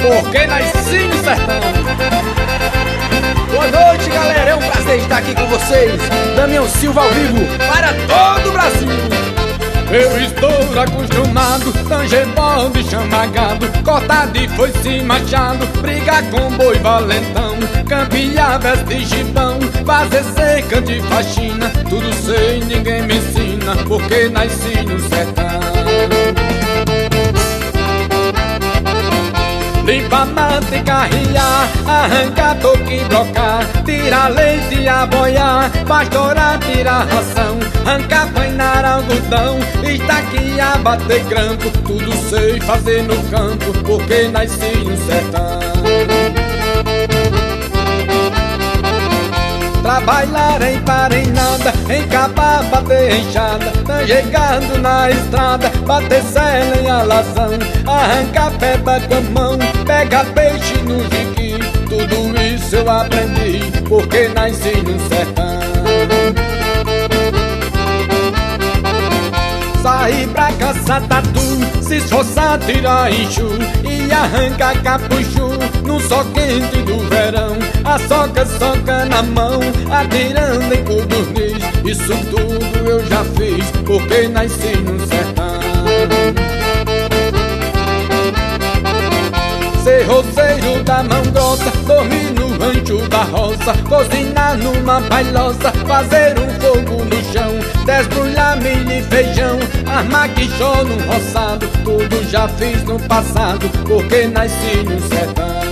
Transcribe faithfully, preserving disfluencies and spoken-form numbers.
porque nasci no sertão. Boa noite, galera, é um prazer estar aqui com vocês. Damião Silva ao vivo para todo o Brasil. Eu estou acostumado, tanger bode, chamar gado, cortar de foice machado, brigar com boi valentão, campear veste gibão, fazer cerca de faxina, tudo sei, ninguém me ensina, porque nasci no sertão. Limpa mata e carrear, arrancar toco e brocar, tirar leite e aboiar, pastorar, tirar ração, arrancar, painar algodão, estaquear, bater grampo, tudo sei fazer no campo, porque nasci no sertão. Trabalhar em parenada, encabar, bater enxada, tanger gado na estrada, bater sela em alazão, arrancar pedra com a mão, pegar peixe no jiqui, tudo isso eu aprendi, porque nasci no sertão. Sair pra caçar tatu, se esforçar, tirar enxu e arrancar capuchu no sol quente do verão, a soca, soca na mão, atirando em codorniz, isso tudo eu já fiz, porque nasci no sertão. Ser roceiro da mão grossa, dormir no rancho da roça, cozinhar numa palhoça, fazer um fogo no chão, desbrulhar milho e feijão, armar quichô no roçado, tudo já fiz no passado, porque nasci no sertão.